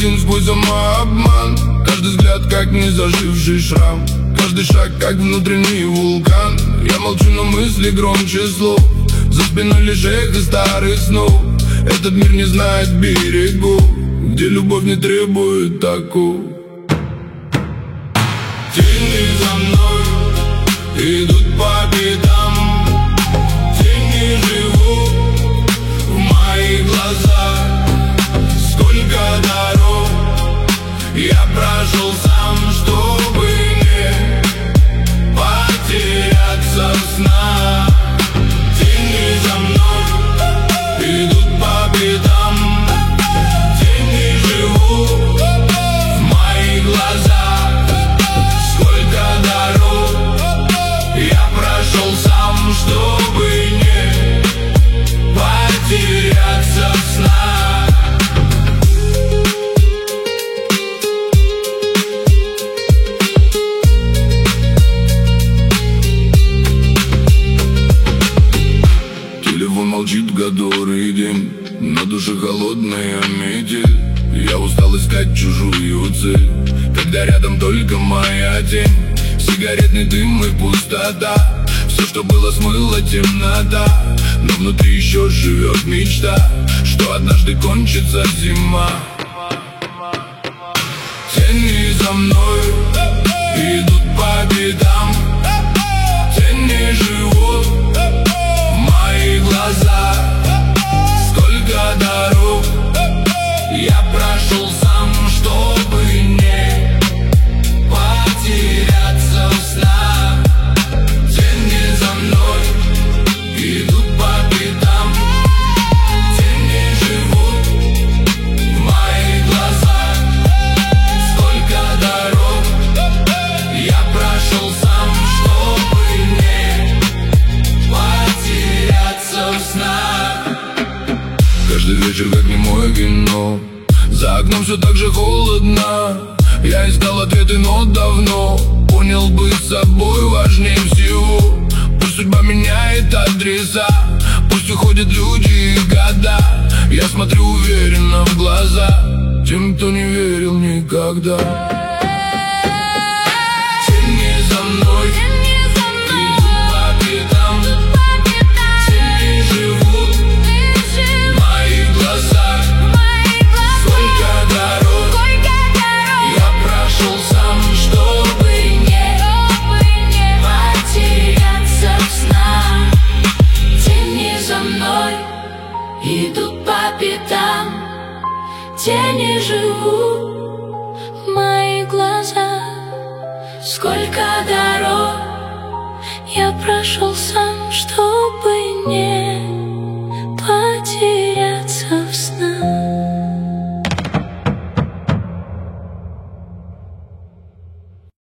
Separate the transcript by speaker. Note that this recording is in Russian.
Speaker 1: виден сквозь самообман. Каждый взгляд как незаживший шрам, каждый шаг как внутренний вулкан. Я молчу, но мысли громче слов, за спиной лишь эхо старых снов. Этот мир не знает берегов, где любовь не требует оков. Тени за мной идут по пятам, тени живут в моих глазах. Сколько дорог я прошел сам, чтобы не потеряться в снах. Тени за мной идут по пятам, тени живут в моих глазах. Сколько дорог я прошел сам, чтобы не потеряться в снах. Телефон молчит который день, на душе холодная метель. Я устал искать чужую цель, когда рядом только моя тень. Сигаретный дым и пустота, все, что было, смыло темнота. Но внутри еще живет мечта, что однажды кончится зима. Тени за мной идут по пятам, тени живут в моих глазах. Сколько дорог я прошел сам, чтобы не потеряться в снах. Тени за мной идут по пятам, тени живут в моих глазах. Сколько дорог я прошел сам, чтобы не потеряться в снах. Каждый вечер как немое кино, за окном все так же холодно. Я искал ответы, но давно понял, быть собой важнее всего. Пусть судьба меняет адреса, пусть уходят люди и года. Я смотрю уверенно в глаза тем, кто не верил никогда. Тени за мной идут по пятам, тени живут в моих глазах. Сколько дорог я прошел сам, чтобы не потеряться в снах. Тени за мной идут по пятам, тени живут в моих глазах. Сколько дорог я прошел сам, чтобы